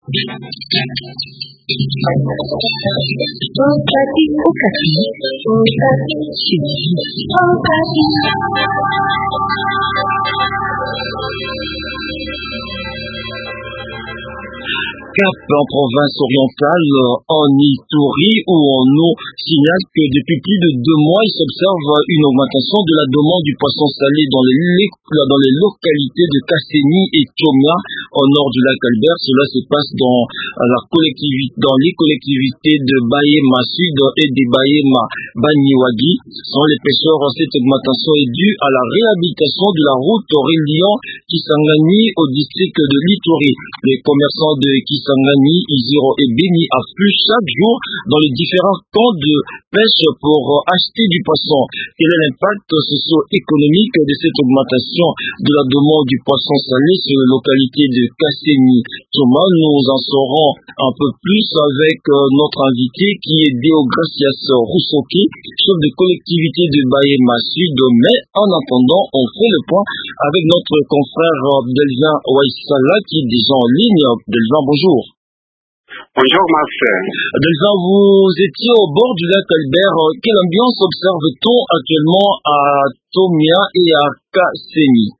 Cap en province orientale, en Ituri, où on nous signale que depuis plus de 2 mois, il s'observe une augmentation de la demande du poisson salé dans les localités de Kasseni et Tchomia, au nord du lac Albert. Cela se passe dans les collectivités de Bahema Sud et de Bahema Baniwagi. Sans les pêcheurs, cette augmentation est due à la réhabilitation de la route reliant Kisangani au district de l'Ituri. Les commerçants de Kisangani, Iziro et Beni affluent chaque jour dans les différents camps de pêche pour acheter du poisson. Quel est l'impact socio-économique de cette augmentation de la demande du poisson salé sur les localités de Kasseni? Thomas, nous en saurons un peu plus avec notre invité qui est Deogracias Roussoki, chef de collectivité de Bahema Sud. Mais en attendant, on fait le point avec notre confrère Delvin Waissala qui est déjà en ligne. Delvin, bonjour. Bonjour Marcel. Delvin, vous étiez au bord du lac Albert. Quelle ambiance observe-t-on actuellement à Tomia et à Kasseni?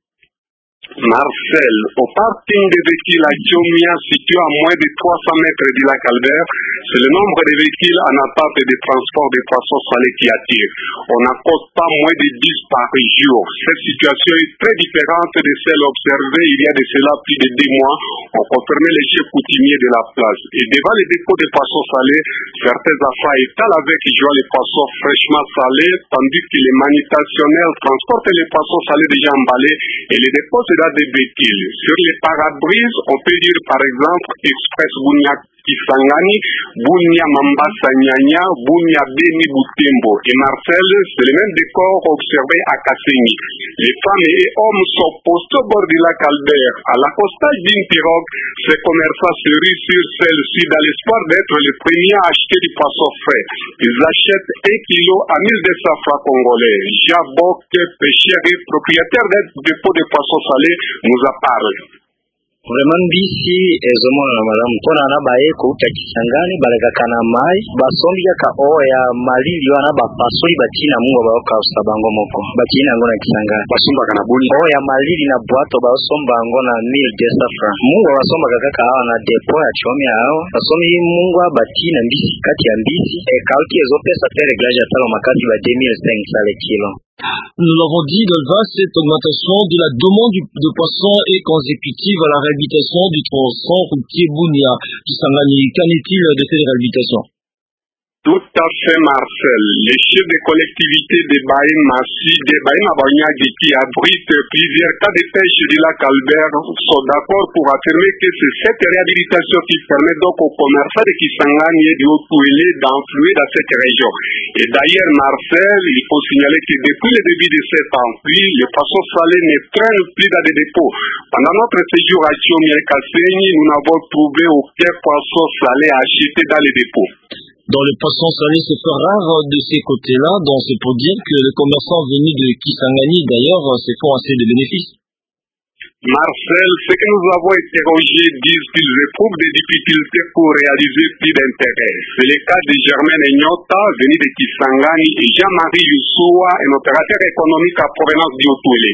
Marcel, au parking des véhicules à Tchomia, situé à moins de 300 mètres du lac Albert, c'est le nombre de véhicules en attente de transport des poissons salés qui attire. On n'accorde pas moins de 10 par jour. Cette situation est très différente de celle observée il y a de cela plus de 2 mois. On confirmait les chefs coutumiers de la place. Et devant les dépôts de poissons salés, certains affaires étalent avec joie les poissons fraîchement salés, tandis que les manutentionnels transportent les poissons salés déjà emballés et les déposent dans des véhicules. Sur les parabриses, on peut dire par exemple Express Bunia Kisangani, Bunia Mambasa Nyanya, Bunia Beni Butembo. Et Marcel, c'est le même décor observé à Kasseni. Les femmes et hommes sont postés au bord du lac Albert. À l'accostage d'une pirogue, ces commerçants se ruent sur celle-ci dans l'espoir d'être les premiers à acheter du poisson frais. Ils achètent 1 kilo à 1200 francs congolais. Jabok, pêcheur et propriétaire d'un dépôt de poissons salés, nous a parlé. Vraiment bisi ezomona na malamu tona na baye ko utakisangani balagakana mai basombi ka oya malili wana bapasoli batina mungu baoka usabango moko batina ngona kisangani basomba kana buni oya malili na bwato basomba ngona 1200 francs mungu basomba kaka hawa na depo ya Tchomia hao basomi mungu batina mbisi kati ya mbisi kauti ezo pesa tere glaja talo makati ba 2500 le kilo. Nous l'avons dit, Delva, cette augmentation de la demande de poissons est consécutive à la réhabilitation du tronçon routier Bunia Kisangani. Qu'en est-il de cette réhabilitation? Tout à fait, Marcel. Les chefs de collectivité de Bahema Sud et Bahema Banyagi qui abritent plusieurs cas de pêche du lac Albert sont d'accord pour affirmer que c'est cette réhabilitation qui permet donc aux commerçants de Kisangani et du Haut-Touélé d'influer dans cette région. Et d'ailleurs, Marcel, il faut signaler que depuis le début de cette pluie, les poissons salés ne traînent plus dans des dépôts. Pendant notre séjour à Tchomia et Kasseni, nous n'avons trouvé aucun poisson salé à acheter dans les dépôts. Dans le poisson salé, c'est fait rare de ces côtés-là, donc c'est pour dire que les commerçants venus de Kisangani, d'ailleurs, se font assez de bénéfices. Marcel, ce que nous avons interrogés disent qu'ils éprouvent des difficultés pour réaliser plus d'intérêt. C'est le cas de Germaine Nyota, venu de Kisangani, et Jean-Marie Youssoua, un opérateur économique à provenance du Haut-Touélé.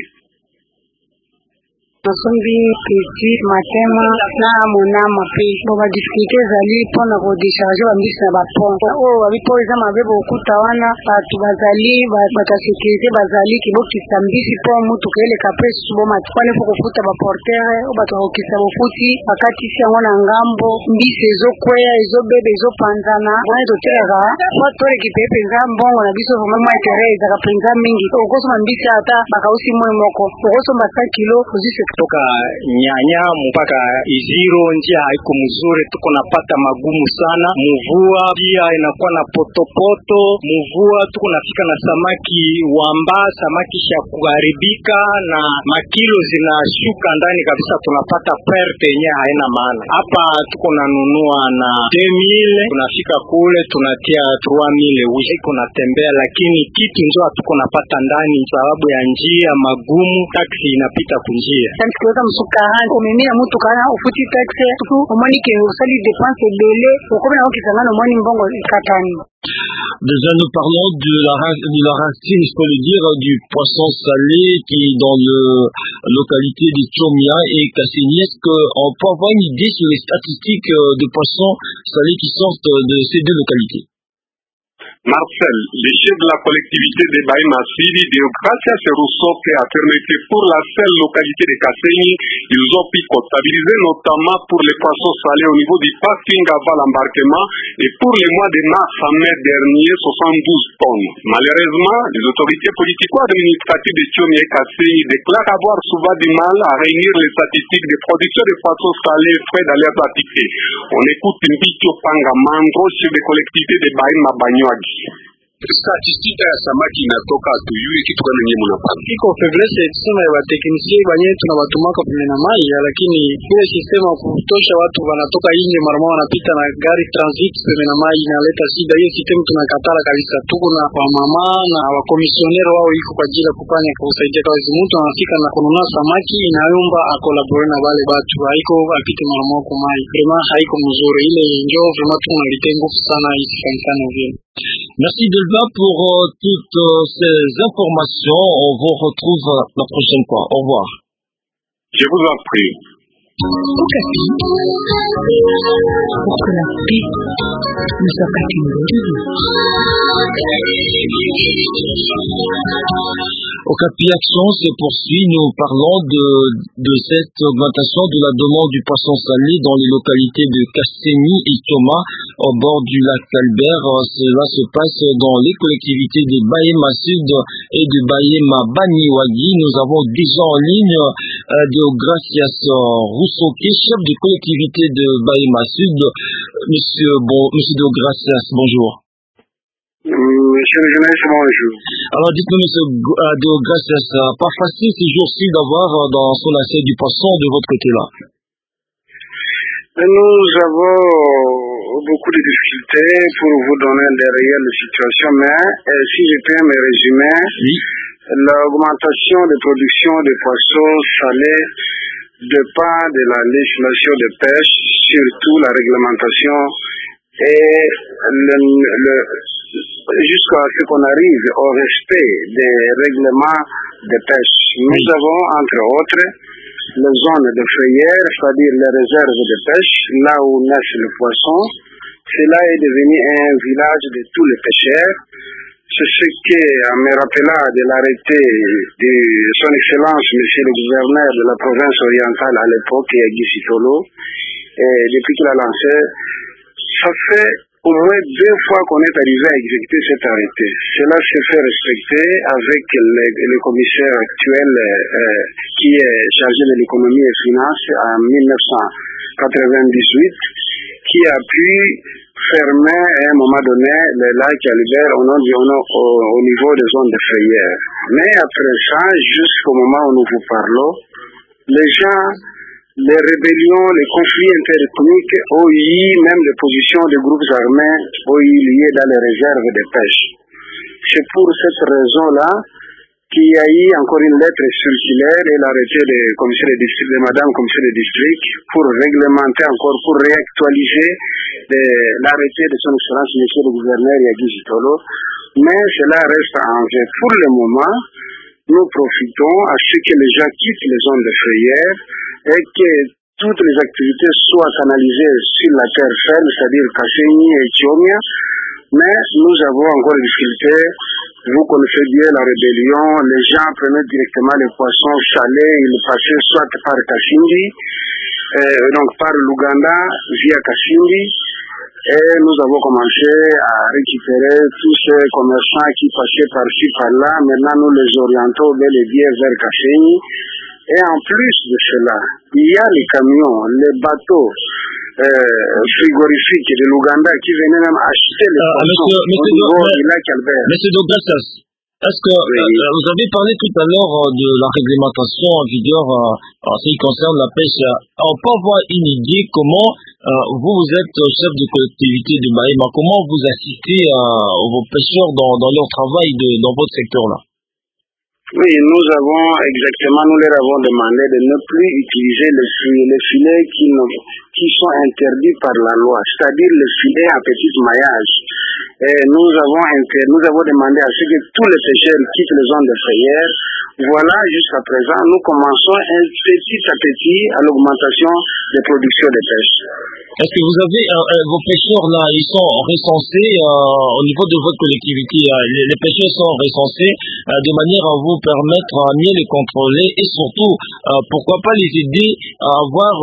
Masombi peti matema na monama pe boba difficulté zali pona ko décharger wa mbisa ba pont o abipo eza mabebo okuta wana batu bazali bata sécurité bazali kiboki sambisi po mutu kele kapesi bo matwane po kufuta ba porteur o batu okisa bofuti akati siango na ngambo mbisi ezo kwea ezo bebe ezo panzana wana totera kwa tore kipepe ngambongo na biso vraiment intérêt za kapenza mingi okosoma mbisi ata bakausi moko okosoma 5 kilo ozise toka nyanya mpaka Iziro njia haiko mzuri, tuko napata magumu sana. Mvua pia inakuwa na potopoto, mvua tuko nafika na samaki wamba, samaki sha kuharibika na makilo zinashuka ndani kabisa, tunapata perte yenye haina maana. Hapa tuko nanunua na 2000, tunafika kule tunatia 3000, iko natembea, lakini kitu ndio tuko napata ndani sababu ya njia magumu, taksi inapita kunjia. tandis que ota musu 40 omemi na mutu kana ofuti taxe tu omoni ke osali dépense ebele okomi na okisanga na omoni mbongo ekatani. Déjà, nous parlons de la racine, je peux le dire, du poisson salé qui est dans la localité de Tchomia et Kasseni. Est-ce qu'on peut avoir une idée sur les statistiques de poissons salés qui sortent de ces deux localités? Marcel, le chef de la collectivité de Baïma-Siri, Deogracias et Roussoke, a affirmé que pour la seule localité de Kasseni, ils ont pu comptabiliser notamment pour les poissons salés au niveau du parking avant l'embarquement et pour les mois de mars à mai dernier, 72 tonnes. Malheureusement, les autorités politico-administratives de Tchomia et Kasseni déclarent avoir souvent du mal à réunir les statistiques de production de poissons salés frais dans leurs activités. On écoute Mbito Pangamandro, chef de collectivité de Baïma-Banyuagi. Statistika ya samaki inatoka tuyui kitu gani nyinyi mnapata? Iko faiblesse tuseme ya wateknisie banye tunawatumaka pembeni mai, lakini ile sistema kutosha watu wanatoka nje mara moja wanapita na gari transit pembeni mai inaleta shida. Hiyo system tunakatala kabisa. Tuko na wa mama na wa komisionero wao iko kwa ajili ya kufanya kusaidia kazi. Mtu anafika na kununua samaki inaomba akolabore na wale watu. Haiko apite mara moja kwa mai. Vraiment haiko mzuri. Ile njoo vraiment tunalitengo sana isifanyane vile. Merci Delva pour toutes ces informations. On vous retrouve la prochaine fois. Au revoir. Je vous en prie. Okapi Action se poursuit. Nous parlons de cette augmentation de la demande du poisson salé dans les localités de Kasseni et Tchoma au bord du lac Albert. Cela se passe dans les collectivités de Baïma Sud et de Baïma Banyuagi. Nous avons déjà en ligne Deogracias Roussoke, chef de collectivité de Baïma Sud. Monsieur Deogracias, bonjour. Monsieur le journaliste, bonjour. Alors dites-nous, monsieur Deogracias, pas facile ces jours-ci d'avoir dans son assiette du poisson de votre côté-là. Nous avons beaucoup de difficultés pour vous donner des réelles situations, mais si je peux me résumer, oui. L'augmentation de production de poissons salés dépend de la législation de pêche, surtout la réglementation et jusqu'à ce qu'on arrive au respect des règlements de pêche. Nous avons, entre autres, les zones de frayère, c'est-à-dire les réserves de pêche, là où naissent les poissons. Cela est devenu un village de tous les pêcheurs. C'est ce qui me rappela de l'arrêté de son Excellence, Monsieur le gouverneur de la province orientale à l'époque, Guy Sitolo. Et depuis qu'il a lancé, ça fait au moins 2 fois qu'on est arrivé à exécuter cet arrêté. Cela se fait respecter avec le commissaire actuel qui est chargé de l'économie et finances en 1998, qui a pu fermer à un moment donné le lac Albert au niveau des zones de frayère. Mais après ça, jusqu'au moment où nous vous parlons, les gens, les rébellions, les conflits interethniques ont eu même les positions des groupes armés ont eu lié dans les réserves de pêche. C'est pour cette raison-là qu'il y a eu encore une lettre circulaire et l'arrêté de Madame Commissaire de district pour réglementer encore, pour réactualiser l'arrêté de son Excellence Monsieur le gouverneur Guy Sitolo. Mais cela reste en jeu. Pour le moment, nous profitons à ce que les gens quittent les zones de frayère et que toutes les activités soient canalisées sur la terre ferme, c'est-à-dire Kasseni et Tchomia. Mais nous avons encore des difficultés. Vous connaissez bien la rébellion. Les gens prenaient directement les poissons salés, ils passaient soit par Kassindi, donc par l'Ouganda via Kassindi. Et nous avons commencé à récupérer tous ces commerçants qui passaient par-ci, par-là. Maintenant, nous les orientons bel et bien vers Kasseni. Et en plus de cela, il y a les camions, les bateaux frigorifiques de l'Ouganda qui venaient même acheter les poissons au niveau du lac Albert. Monsieur Douglas, est-ce que vous avez parlé tout à l'heure de la réglementation en vigueur en ce qui concerne la pêche. On peut avoir une idée comment vous êtes chef de collectivité de Baïma, comment vous assistez vos pêcheurs dans leur travail dans votre secteur-là? Oui, nous leur avons demandé de ne plus utiliser les filets qui sont interdits par la loi, c'est-à-dire les filets à petit maillage. Et nous avons demandé à ce que tous les pêcheurs quittent les zones de frayère. Voilà, jusqu'à présent, nous commençons petit à petit à l'augmentation des productions de pêche. Est-ce que vous avez vos pêcheurs là, ils sont recensés au niveau de votre collectivité, les pêcheurs sont recensés de manière à vous permettre à mieux les contrôler et surtout, pourquoi pas les aider à avoir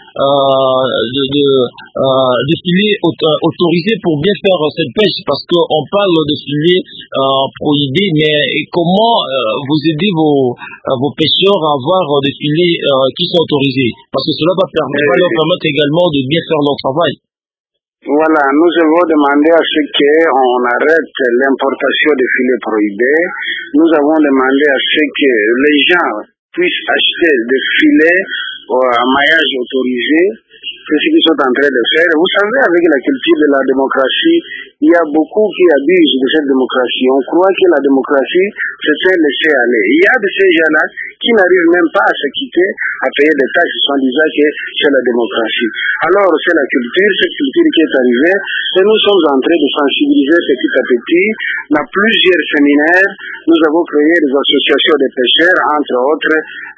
des filets autorisés pour bien faire cette pêche, parce qu'on parle de filets prohibés, mais comment vous aidez vos pêcheurs à avoir des filets qui sont autorisés, parce que cela va leur permettre également de bien faire leur travail. Voilà, nous avons demandé à ce qu'on arrête l'importation de filets prohibés. Nous avons demandé à ce que les gens puissent acheter des filets à maillage autorisé. C'est ce qu'ils sont en train de faire. Vous savez, avec la culture de la démocratie, il y a beaucoup qui abusent de cette démocratie. On croit que la démocratie, c'est un laisser-aller. Il y a de ces gens-là qui n'arrivent même pas à se quitter, à payer des taxes en disant que c'est la démocratie. Alors, c'est la culture, cette culture qui est arrivée, et nous sommes en train de sensibiliser petit à petit. Dans plusieurs séminaires, nous avons créé des associations de pêcheurs, entre autres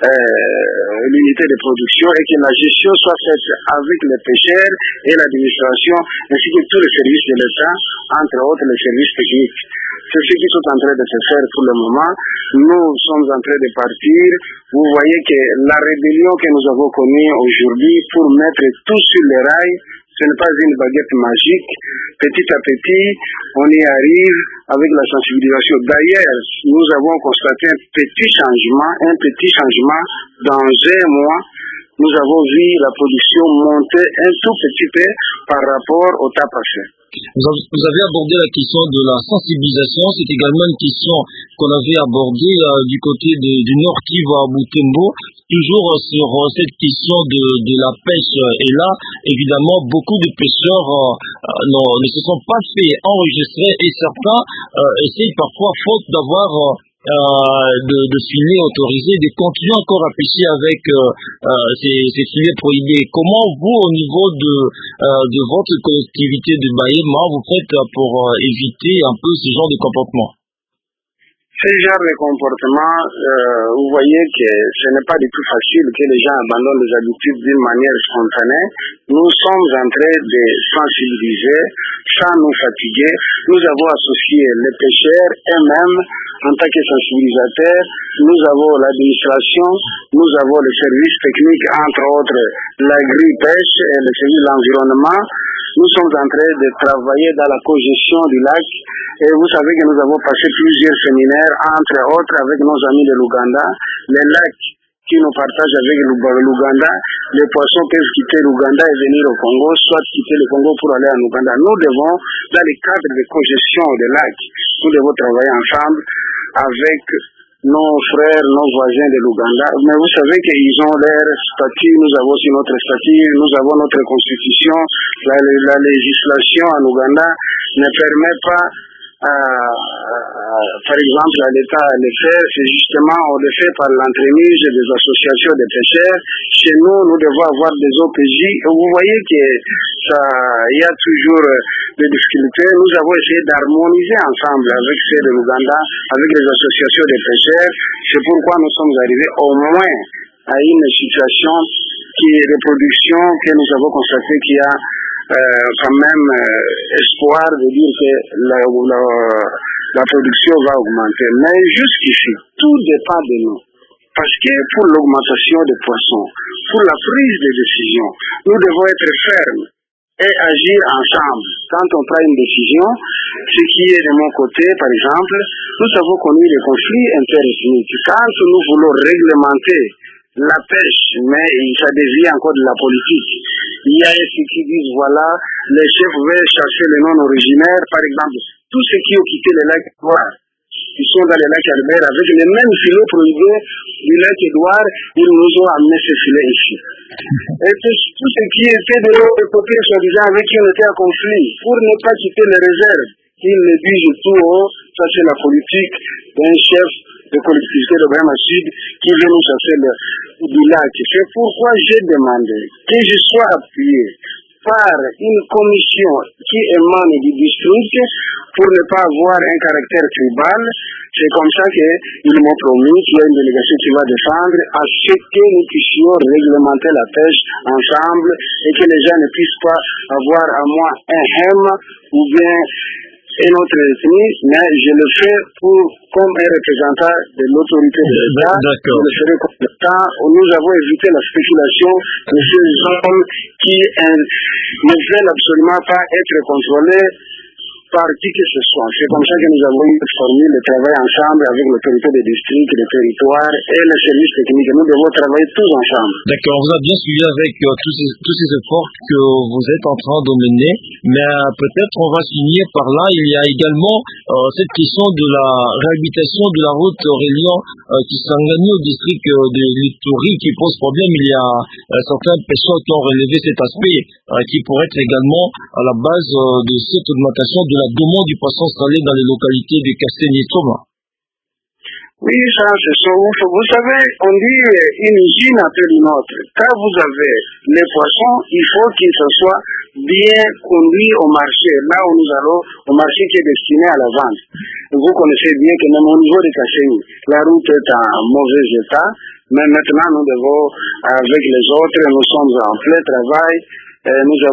l'unité de production, et que la gestion soit faite avec les pêcheurs et l'administration, ainsi que tous les services de l'État, entre autres les services techniques. C'est ce qu'ils sont en train de se faire pour le moment. Nous sommes en train de partir. Vous voyez que la rébellion que nous avons connue aujourd'hui pour mettre tout sur les rails, ce n'est pas une baguette magique. Petit à petit, on y arrive avec la sensibilisation. D'ailleurs, nous avons constaté un petit changement dans un mois. Nous avons vu la production monter un tout petit peu par rapport au temps passé. Vous avez abordé la question de la sensibilisation. C'est également une question qu'on avait abordée du côté du Nord Kivu à Butembo. Toujours sur cette question de la pêche. Et là, évidemment, beaucoup de pêcheurs ne se sont pas fait enregistrer et certains essayent parfois, faute d'avoir de filets autorisés, de continuer encore à pêcher avec ces filets prohibés. Comment vous, au niveau de votre collectivité de Bahema, vous faites pour éviter un peu ce genre de comportement? Ce genre de comportement, vous voyez que ce n'est pas du tout facile que les gens abandonnent les habitudes d'une manière spontanée. Nous sommes en train de sensibiliser sans nous fatiguer. Nous avons associé les pêcheurs eux-mêmes en tant que sensibilisateurs. Nous avons l'administration, nous avons les services techniques, entre autres l'agri-pêche et le service de l'environnement. Nous sommes en train de travailler dans la cogestion du lac. Et vous savez que nous avons passé plusieurs séminaires, entre autres avec nos amis de l'Ouganda. Les lacs qui nous partagent avec l'Ouganda, les poissons peuvent quitter l'Ouganda et venir au Congo, soit quitter le Congo pour aller en Ouganda. Nous devons, dans le cadre de cogestion des lacs, nous devons travailler ensemble avec nos frères, nos voisins de l'Ouganda. Mais vous savez qu'ils ont leur statut, nous avons aussi notre statut, nous avons notre constitution. La législation en Ouganda ne permet pas par exemple à l'État à le faire, c'est justement on le fait par l'entremise des associations de pêcheurs. Chez nous, nous devons avoir des OPJ. Vous voyez que il y a toujours des difficultés. Nous avons essayé d'harmoniser ensemble avec ceux de l'Ouganda, avec les associations de pêcheurs. C'est pourquoi nous sommes arrivés au moins à une situation qui est de production que nous avons constaté qu'il y a quand même espoir de dire que la production va augmenter. Mais jusqu'ici, tout dépend de nous. Parce que pour l'augmentation des poissons, pour la prise de décision, nous devons être fermes et agir ensemble. Quand on prend une décision, ce qui est de mon côté, par exemple, nous avons connu des conflits interethniques. Quand nous voulons réglementer la pêche, mais ça devient encore de la politique. Il y a ceux qui disent, voilà, les chefs veulent chasser les non-originaires, par exemple. Tous ceux qui ont quitté le lac Édouard, ils sont dans le lac Albert avec les mêmes filets prohibés du lac Édouard, ils nous ont amené ces filets ici. Et tous ceux qui étaient de l'autre côté, soi-disant, avec qui on était en conflit, pour ne pas quitter les réserves, ils le disent tout haut, ça c'est la politique d'un chef des collectivités de Brahma Sud qui viennent nous chasser du lac. C'est pourquoi j'ai demandé que je sois appuyé par une commission qui émane du district pour ne pas avoir un caractère tribal. C'est comme ça qu'ils m'ont promis qu'il y a une délégation qui va défendre à ce que nous puissions réglementer la pêche ensemble et que les gens ne puissent pas avoir à moi un hem ou bien une autre ethnie, mais je le fais comme un représentant de l'autorité de l'État. Je le ferai compétent. Nous avons évité la spéculation de ces hommes qui ne veulent absolument pas être contrôlés par qui que ce soit. C'est comme ça que nous avons formé le travail ensemble avec l'autorité des districts, des territoires et les services techniques. Nous devons travailler tous ensemble. D'accord, on vous a bien suivi avec tous ces efforts que vous êtes en train de mener, mais peut-être on va finir par là. Il y a également cette question de la réhabilitation de la route reliant Kisangani au district de l'Ituri qui pose problème. Il y a certains pêcheurs qui ont relevé cet aspect qui pourrait être également à la base de cette augmentation de la demande du poisson salé dans les localités de Castaigne et Toma. Oui, ça, c'est ça. Vous savez, on dit une usine appelle une autre. Quand vous avez les poissons, il faut qu'ils soient bien conduits au marché, là où nous allons, au marché qui est destiné à la vente. Vous connaissez bien que même au niveau de Castaigne, la route est en mauvais état, mais maintenant nous devons, avec les autres, nous sommes en plein travail. Il y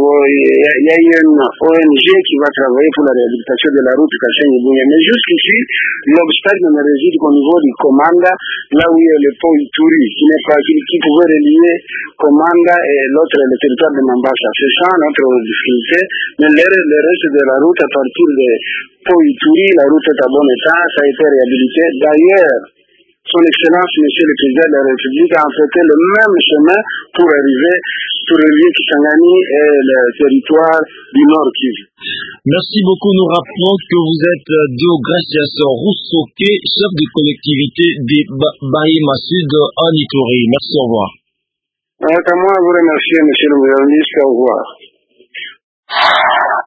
a une ONG qui va travailler pour la réhabilitation de la route Castaigne-Bunia. Mais jusqu'ici, l'obstacle ne réside qu'au niveau du Komanda, là où il y a le pont Ituri, qui pouvait relier Komanda et l'autre, le territoire de Mambasa. C'est ça notre difficulté. Mais le reste de la route, à partir de pont Ituri, la route est à bon état, ça a été réhabilité. D'ailleurs, Son Excellence, Monsieur le Président de la République, a emprunté le même chemin pour relier Kisangani et le territoire du Nord Kivu. Merci beaucoup. Nous rappelons que vous êtes Deogracias Roussoké, chef de collectivité des Bahema Sud en Ituri. Merci, au revoir. À moi, vous remercier, Monsieur le Ministre. Au revoir.